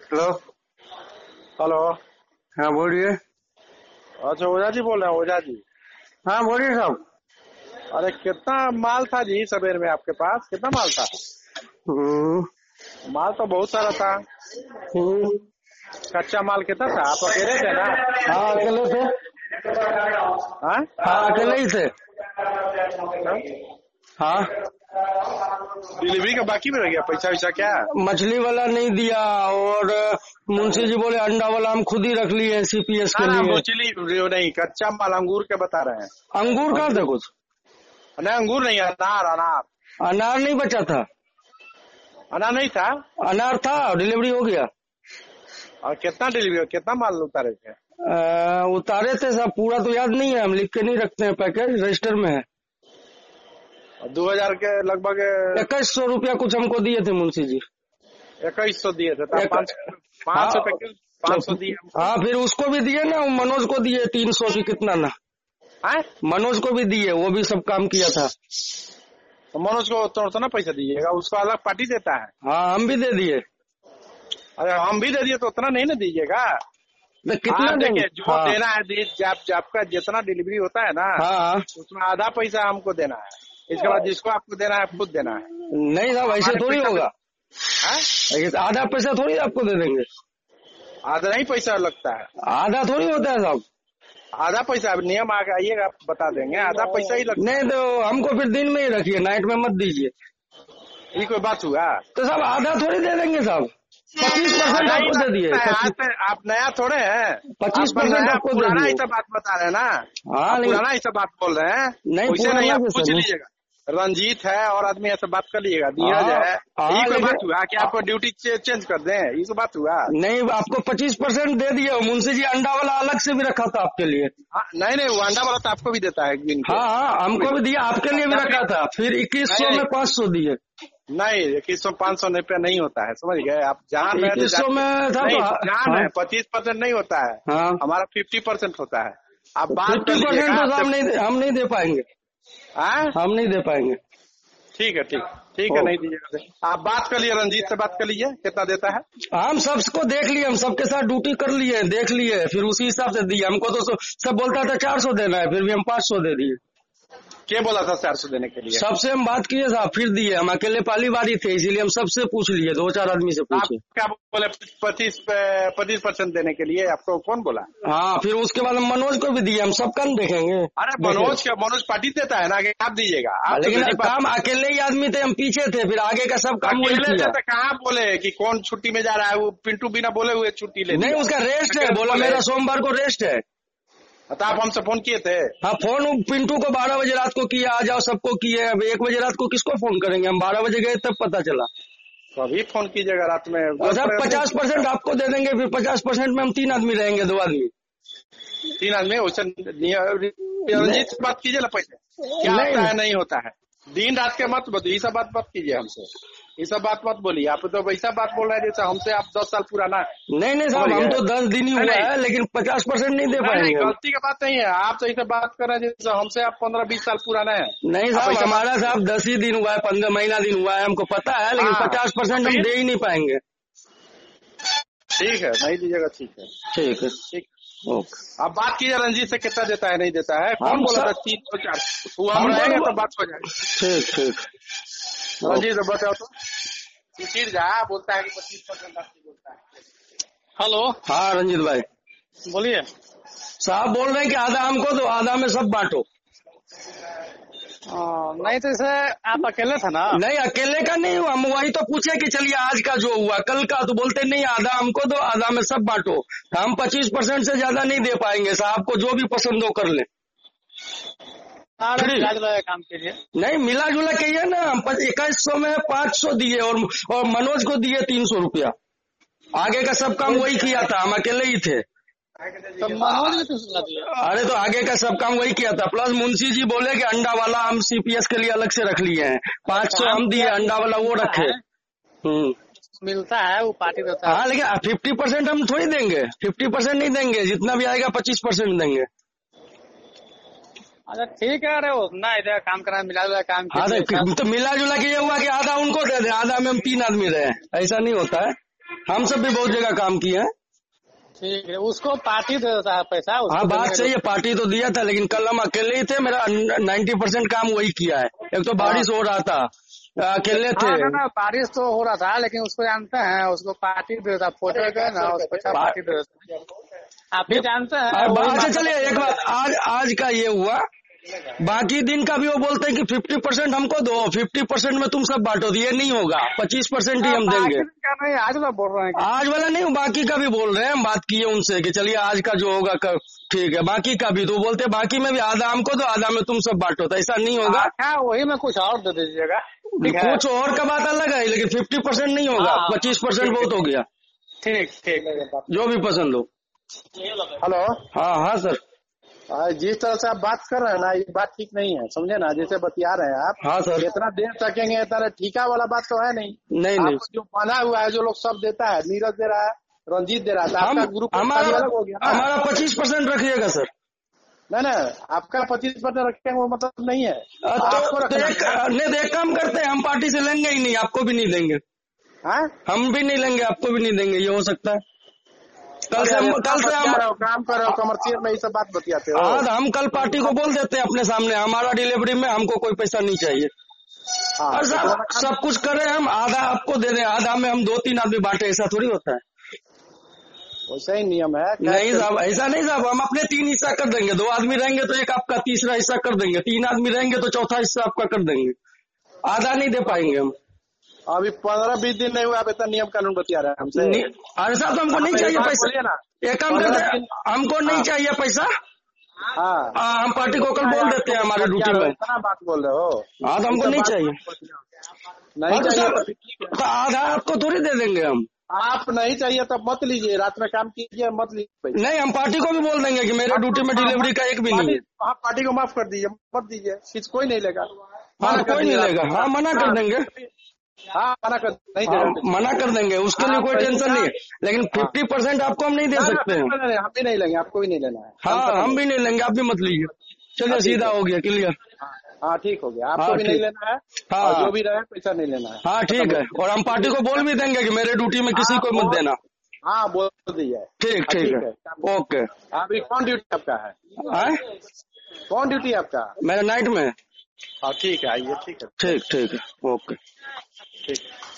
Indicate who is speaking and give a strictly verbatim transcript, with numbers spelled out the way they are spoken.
Speaker 1: Hello.
Speaker 2: Hello.
Speaker 1: हाँ बोलिए।
Speaker 2: अच्छा, ओझा जी बोल रहे हैं? ओझा जी,
Speaker 1: हाँ बोलिए साहब।
Speaker 2: अरे कितना माल था जी सवेर में आपके पास? कितना माल था?
Speaker 1: हम्म,
Speaker 2: माल तो बहुत सारा था।
Speaker 1: हम्म,
Speaker 2: कच्चा माल कितना था? आप अकेले थे ना?
Speaker 1: हाँ अकेले थे।
Speaker 2: हाँ?
Speaker 1: हाँ अकेले ही थे। हाँ
Speaker 2: डिलीवरी का बाकी में रह गया पैसा वैसा क्या?
Speaker 1: मछली वाला नहीं दिया और मुंशी जी बोले अंडा वाला हम खुद ही रख लिए सीपीएस
Speaker 2: ना
Speaker 1: के
Speaker 2: ना,
Speaker 1: लिए।
Speaker 2: मोचली नहीं, कच्चा माल अंगूर के बता रहे हैं।
Speaker 1: अंगूर कहाँ था कुछ?
Speaker 2: नहीं अंगूर नहीं, अनार अनार।
Speaker 1: अनार नहीं बचा था।
Speaker 2: अनार नहीं था।
Speaker 1: अनार था, डिलीवरी हो गया।
Speaker 2: और कितना डिलीवरी, कितना माल उतारे थे?
Speaker 1: आ, उतारे थे साहब, पूरा तो याद नहीं है, हम लिख के नहीं रखते हैं, पैकेज रजिस्टर में है।
Speaker 2: दो हजार के लगभग
Speaker 1: इक्कीस सौ रुपया कुछ हमको दिए थे मुंशी जी।
Speaker 2: इक्कीस सौ दिए थे।
Speaker 1: एक-
Speaker 2: पाँच पाँच सौ पैकेज पाँच सौ दिए हमको।
Speaker 1: हाँ फिर उसको भी दिए ना, मनोज को दिए तीन सौ की कितना ना,
Speaker 2: हाँ?
Speaker 1: मनोज को भी दिए, वो भी सब काम किया था।
Speaker 2: तो मनोज को तो उतना पैसा दीजिएगा, उसको अलग पार्टी देता है।
Speaker 1: हाँ हम भी दे दिए।
Speaker 2: अरे हम भी दे दिए तो उतना नहीं ना दीजिएगा।
Speaker 1: तो कितना
Speaker 2: आप
Speaker 1: देंगे?
Speaker 2: देखिए, जो
Speaker 1: हाँ
Speaker 2: देना है दी- जब आपका जितना डिलीवरी होता है ना,
Speaker 1: हाँ
Speaker 2: उसमें आधा पैसा हमको देना है। इसके बाद जिसको आपको देना है खुद देना है।
Speaker 1: नहीं साहब ऐसे
Speaker 2: हमारे
Speaker 1: थोड़ी
Speaker 2: पैसा
Speaker 1: होगा।
Speaker 2: हाँ?
Speaker 1: ऐसे आधा पैसा थोड़ी आपको दे देंगे।
Speaker 2: आधा नहीं पैसा लगता है।
Speaker 1: आधा थोड़ी होता है साहब।
Speaker 2: आधा पैसा अब नियम आगे आइएगा आप बता देंगे, आधा पैसा ही लगता
Speaker 1: नहीं तो हमको फिर दिन में ही रखिए, नाइट में मत दीजिए।
Speaker 2: है। ये कोई बात हुआ?
Speaker 1: तो साहब आधा थोड़ी दे देंगे साहब, पच्चीस परसेंट
Speaker 2: आधा ही
Speaker 1: आपको दे दिए।
Speaker 2: लगता है। आज से आप नया थोड़े हैं।
Speaker 1: पच्चीस
Speaker 2: आप
Speaker 1: परसेंट
Speaker 2: नया
Speaker 1: आपको दे
Speaker 2: पुराना
Speaker 1: दिए।
Speaker 2: ऐसा बात बता रहे हैं ना।
Speaker 1: हाँ
Speaker 2: आप
Speaker 1: नहीं
Speaker 2: पुराना ऐसा बात बोल रहे हैं।
Speaker 1: नहीं,
Speaker 2: वैसे नहीं,
Speaker 1: पुराना
Speaker 2: आप
Speaker 1: जैसा
Speaker 2: पूछ
Speaker 1: नहीं।
Speaker 2: लीजिएगा। रंजीत है और आदमी ऐसा बात कर लीजिएगा, धीरज
Speaker 1: हाँ
Speaker 2: है।
Speaker 1: हाँ
Speaker 2: ये कोई
Speaker 1: लेकिन
Speaker 2: बात हुआ कि आपको ड्यूटी चेंज कर दें? ये तो बात हुआ।
Speaker 1: नहीं, आपको पच्चीस परसेंट दे दिए। मुंशी जी अंडा वाला अलग से भी रखा था आपके लिए।
Speaker 2: हाँ, नहीं नहीं, वो अंडा वाला तो आपको भी देता है गिन के।
Speaker 1: हाँ हाँ हमको भी दिया, आपके लिए भी रखा था। फिर इक्कीस सौ में पाँच सौ दिए।
Speaker 2: नहीं, इक्कीस सौ पाँच सौ रुपया नहीं होता है, समझ गए आप? जान में
Speaker 1: इक्कीस सौ में था
Speaker 2: नहीं,
Speaker 1: तो
Speaker 2: जान
Speaker 1: हाँ,
Speaker 2: है पच्चीस परसेंट नहीं होता है।
Speaker 1: हाँ
Speaker 2: हमारा फिफ्टी परसेंट होता है। आप बात कर
Speaker 1: फिफ्टी परसेंट
Speaker 2: लीजिएगा।
Speaker 1: तो साहब नहीं, हम नहीं दे पाएंगे।
Speaker 2: हाँ?
Speaker 1: हम नहीं दे पाएंगे।
Speaker 2: ठीक है, ठीक ठीक है, नहीं दीजिएगा। आप बात कर लिए, रंजीत से बात कर लीजिए कितना देता है।
Speaker 1: हम सबको देख लिए, हम सबके साथ ड्यूटी कर लिए, देख लिए, फिर उसी हिसाब से दिए। हमको तो सब बोलता था चार सौ देना है, फिर भी हम पाँच सौ दे दिए।
Speaker 2: क्या बोला था चार सौ देने के लिए?
Speaker 1: सबसे हम बात किए साहब, फिर दिए। हम अकेले पाली बारी थे, इसीलिए हम सबसे पूछ लिए, दो चार आदमी से
Speaker 2: आप
Speaker 1: पूछे।
Speaker 2: क्या बोले? पच्चीस पच्चीस परसेंट देने के लिए आपको कौन बोला?
Speaker 1: हाँ फिर उसके बाद हम मनोज को भी दिए। हम सब काम देखेंगे।
Speaker 2: अरे मनोज का, मनोज पार्टी देता है ना, कि आप दीजिएगा? आप तो
Speaker 1: लेकिन
Speaker 2: मेरी बात-
Speaker 1: काम अकेले ही आदमी थे, हम पीछे थे, फिर आगे का सब काम वही
Speaker 2: अकेले
Speaker 1: किया।
Speaker 2: थे तो कहाँ बोले कि कौन छुट्टी में जा रहा है? वो पिंटू बिना बोले हुए छुट्टी ले
Speaker 1: नहीं
Speaker 2: लिया।
Speaker 1: उसका रेस्ट है,
Speaker 2: अकेले
Speaker 1: बोला
Speaker 2: बोले।
Speaker 1: मेरा सोमवार को रेस्ट है।
Speaker 2: तो आप हमसे फोन किए थे?
Speaker 1: हाँ फोन पिंटू को बारह बजे रात को किया, आ जाओ सबको किए। अब एक बजे रात को किसको फोन करेंगे? हम बारह बजे गए तब पता चला।
Speaker 2: कभी फोन कीजिएगा रात में।
Speaker 1: अच्छा पचास परसेंट आपको दे देंगे, फिर पचास परसेंट में हम तीन आदमी रहेंगे, दो आदमी।
Speaker 2: तीन आदमी वैसे रंजीत से बात कीजिए ना पहले, क्या
Speaker 1: नहीं,
Speaker 2: होता है नहीं होता है। दिन रात के मत बताइए, ये सब बात मत कीजिए हमसे। ये सब बात मत बोलिए। आप तो वैसा बात बोल रहे हैं जैसे हमसे आप दस साल पुराना है।
Speaker 1: नहीं नहीं साहब, हम तो दस दिन ही हुआ है, लेकिन पचास परसेंट नहीं दे
Speaker 2: नहीं,
Speaker 1: पाएंगे।
Speaker 2: गलती की बात नहीं है। आप तो ऐसे बात कर रहे हैं जैसे हमसे आप पंद्रह बीस साल पुराना है।
Speaker 1: नहीं साहब, हमारा साहब दस ही दिन हुआ है, पंद्रह महीना दिन हुआ है, हमको पता है, लेकिन
Speaker 2: हाँ।
Speaker 1: पचास परसेंट हम दे ही नहीं पाएंगे।
Speaker 2: ठीक है, नहीं दीजिएगा। ठीक है,
Speaker 1: ठीक है,
Speaker 2: ठीक।
Speaker 1: ओके।
Speaker 2: अब बात कीजिए रंजीत से, कितना देता है नहीं देता है? कौन
Speaker 1: हम
Speaker 2: बोला था
Speaker 1: सब-
Speaker 2: तीन सौ चार? वो हम रहेंगे तो बात हो जाएगी।
Speaker 1: ठीक ठीक।
Speaker 2: रंजीत बताओ तो। चिड़ जा बोलता है कि पच्चीस परसेंट आपकी बोलता है।
Speaker 3: हेलो,
Speaker 1: हाँ रंजीत भाई
Speaker 3: बोलिए।
Speaker 1: साहब बोल रहे हैं कि आधा हमको दो, आधा में सब बांटो।
Speaker 3: आ, नहीं तो इसे आप अकेले थे ना?
Speaker 1: नहीं अकेले का नहीं हुआ, हम वही तो पूछे कि चलिए आज का जो हुआ, कल का तो बोलते नहीं, आधा हमको दो, आधा में सब बांटो। तो हम पच्चीस परसेंट से ज्यादा नहीं दे पाएंगे साहब, को जो भी पसंद हो कर ले।
Speaker 3: अरे मिला जुला काम कीजिए।
Speaker 1: नहीं मिला जुला कहिए ना, हम इक्कीस सौ में पाँच सौ दिए और, और मनोज को दिए तीन सौ रुपया। आगे का सब काम वही किया था, हम अकेले ही थे।
Speaker 3: तो मनोज ने तो सुना दिया।
Speaker 1: अरे तो आगे का सब काम वही किया था। प्लस मुंशी जी बोले कि अंडा वाला हम सीपीएस के लिए अलग से रख लिए हैं, पाँच सौ हम दिए, अंडा वाला वो रखे। हम्म
Speaker 3: मिलता है, वो पार्टी देता है।
Speaker 1: हाँ लेकिन फिफ्टी परसेंट हम थोड़ी देंगे, फिफ्टी परसेंट नहीं देंगे, जितना भी आएगा पच्चीस परसेंट देंगे।
Speaker 3: अच्छा ठीक है। अरे उतना इधर काम करना, मिला जुला काम
Speaker 1: हाँ
Speaker 3: कीजिए।
Speaker 1: तो, तो मिला जुला के ये हुआ कि आधा उनको दे दे, आधा में हम तीन आदमी रहे, ऐसा नहीं होता है। हम सब भी बहुत जगह काम किए हैं।
Speaker 3: ठीक है, उसको पार्टी दे देता है पैसा। उसको
Speaker 1: हाँ बात
Speaker 3: देने
Speaker 1: सही है, पार्टी तो दिया था, लेकिन कल हम अकेले ही थे। मेरा नाइन्टी परसेंट काम वही किया है। एक तो बारिश हो रहा था, अकेले थे।
Speaker 3: हाँ ना ना, बारिश तो हो रहा था, लेकिन उसको जानते हैं, उसको पार्टी दे देता, फोटो का ना उस पैसा पार्टी दे देता। आप भी जानते हैं।
Speaker 1: और
Speaker 3: वही
Speaker 1: अच्छा
Speaker 3: माता-
Speaker 1: चलिए एक बात, आज आज का ये हुआ, बाकी दिन का भी वो बोलते हैं कि फिफ्टी परसेंट हमको दो, फिफ्टी परसेंट में तुम सब बांटो। ये नहीं होगा, पच्चीस परसेंट ही हम
Speaker 3: बाकी
Speaker 1: देंगे।
Speaker 3: दिन का नहीं, आज वाला बोल रहे हैं कि
Speaker 1: आज वाला नहीं, बाकी का भी बोल रहे हैं। हम बात किए उनसे कि चलिए आज का जो होगा कर, ठीक है, बाकी का भी। तो बोलते बाकी में भी आधा हमको दो, आधा में तुम सब बांटो। तो ऐसा नहीं होगा।
Speaker 3: हाँ, वही में कुछ और दे दीजिएगा। ठीक है,
Speaker 1: कुछ और का बात अलग है, लेकिन फिफ्टी परसेंट नहीं होगा।
Speaker 3: हाँ।
Speaker 1: पच्चीस परसेंट बहुत हो गया।
Speaker 3: ठीक ठीक।
Speaker 1: जो भी पसंद हो।
Speaker 2: हेलो।
Speaker 1: हाँ हाँ सर।
Speaker 2: हाँ, जिस तरह से आप बात कर रहे हैं ना, ये बात ठीक नहीं है, समझे ना। जैसे बतिया रहे हैं आप,
Speaker 1: हाँ सर।
Speaker 2: इतना दे सकेंगे, इतना ठीका वाला बात तो है नहीं।
Speaker 1: नहीं नहीं,
Speaker 2: आपको जो बना हुआ है, जो लोग सब देता है, नीरज दे रहा है, रंजीत दे रहा है, तो
Speaker 1: हम
Speaker 2: आपका ग्रुप
Speaker 1: हमारा
Speaker 2: अलग हो गया ना।
Speaker 1: हमारा पच्चीस परसेंट रखिएगा सर।
Speaker 2: नहीं नहीं, आपका पच्चीस परसेंट रखेंगे वो मतलब नहीं है।
Speaker 1: अ,
Speaker 2: आपको
Speaker 1: तो
Speaker 2: रखना
Speaker 1: एक
Speaker 2: है।
Speaker 1: नहीं तो एक काम करते हैं, हम पार्टी से लेंगे ही नहीं, आपको भी नहीं देंगे।
Speaker 2: हाँ?
Speaker 1: हम भी नहीं लेंगे, आपको भी नहीं देंगे। ये हो सकता है। कल से
Speaker 2: अरे,
Speaker 1: हम
Speaker 2: इतना
Speaker 1: कल से
Speaker 2: बतिया
Speaker 1: हम
Speaker 2: रहे हो, काम कर रहे हो, कमर्शियल में ये सब बात बतियाते हो।
Speaker 1: हाँ, हम कल पार्टी को बोल देते हैं अपने सामने, हमारा डिलीवरी में हमको कोई पैसा नहीं चाहिए।
Speaker 2: हाँ,
Speaker 1: और
Speaker 2: तो
Speaker 1: सब
Speaker 2: तुम्हारा काम-
Speaker 1: सब कुछ करें हम, आधा आपको दे दें, आधा में हम दो तीन आदमी बांटे। ऐसा थोड़ी होता है।
Speaker 2: वैसा ही नियम है।
Speaker 1: नहीं साहब, ऐसा नहीं साहब। हम अपने तीन हिस्सा कर देंगे। दो आदमी रहेंगे तो एक आपका तीसरा हिस्सा कर देंगे। तीन आदमी रहेंगे तो चौथा हिस्सा आपका कर देंगे। आधा नहीं दे पाएंगे हम।
Speaker 2: अभी पंद्रह बीस दिन नहीं हुआ, आप इतना नियम कानून बतिया रहे हैं हमसे।
Speaker 1: नहीं, अरे साहब तो हमको नहीं
Speaker 2: आप
Speaker 1: चाहिए
Speaker 2: एक बात
Speaker 1: पैसा।
Speaker 2: बोलिए ना।
Speaker 1: एक काम करते हैं, हमको नहीं
Speaker 2: हाँ।
Speaker 1: चाहिए पैसा।
Speaker 2: हाँ,
Speaker 1: हाँ, हम पार्टी को कल बोल देते हैं हमारी ड्यूटी में।
Speaker 2: इतना बात बोल रहे हो।
Speaker 1: हाँ, तो हमको
Speaker 2: ये सब
Speaker 1: नहीं
Speaker 2: बात
Speaker 1: चाहिए।
Speaker 2: नहीं
Speaker 1: हाँ, तो
Speaker 2: चाहिए
Speaker 1: साहब,
Speaker 2: तो ठीक है।
Speaker 1: तो आधा आपको थोड़ी दे देंगे हम।
Speaker 2: आप नहीं चाहिए तब मत लीजिए, रात में काम कीजिए, मत लीजिए।
Speaker 1: नहीं, हम पार्टी को भी बोल देंगे कि मेरे ड्यूटी में डिलीवरी का एक भी नहीं है।
Speaker 2: आप पार्टी को माफ कर दीजिए, मत दीजिए, किसी कोई नहीं लेगा।
Speaker 1: हाँ,
Speaker 2: मना कर
Speaker 1: कोई नहीं
Speaker 2: दीजिए
Speaker 1: लेगा।
Speaker 2: आप।
Speaker 1: हाँ, मना कर देंगे।
Speaker 2: हाँ, मना कर नहीं
Speaker 1: हाँ,
Speaker 2: देगा।
Speaker 1: मना कर देंगे, उसके लिए
Speaker 2: हाँ,
Speaker 1: कोई
Speaker 2: सही
Speaker 1: टेंशन
Speaker 2: है।
Speaker 1: नहीं है। लेकिन फिफ्टी परसेंट आपको हम नहीं दे
Speaker 2: ना, ना,
Speaker 1: सकते हैं।
Speaker 2: नहीं, नहीं, हम भी नहीं लेंगे, आपको भी नहीं लेना है।
Speaker 1: हाँ, हम भी नहीं लेंगे, आप भी मत लीजिए। चलिए,
Speaker 2: हाँ, ठीक
Speaker 1: सीधा
Speaker 2: है।
Speaker 1: हो गया, क्लियर।
Speaker 2: हाँ, ठीक हो गया। आपको
Speaker 1: हाँ,
Speaker 2: भी नहीं
Speaker 1: ठीक।
Speaker 2: लेना है।
Speaker 1: हाँ।
Speaker 2: और जो भी रहे पैसा नहीं लेना है।
Speaker 1: हाँ, ठीक है। और हम पार्टी को बोल भी देंगे कि मेरे ड्यूटी में किसी
Speaker 2: हाँ,
Speaker 1: को मत
Speaker 2: बोल-
Speaker 1: देना।
Speaker 2: हाँ, बोल दीजिए।
Speaker 1: ठीक
Speaker 2: हाँ,
Speaker 1: ठीक है, ओके।
Speaker 2: अभी कौन ड्यूटी आपका है?
Speaker 1: हाँ,
Speaker 2: कौन ड्यूटी आपका?
Speaker 1: मेरा नाइट में है।
Speaker 2: हाँ, ठीक है, आइए। ठीक है,
Speaker 1: ठीक ठीक है, ओके।
Speaker 2: ठीक है।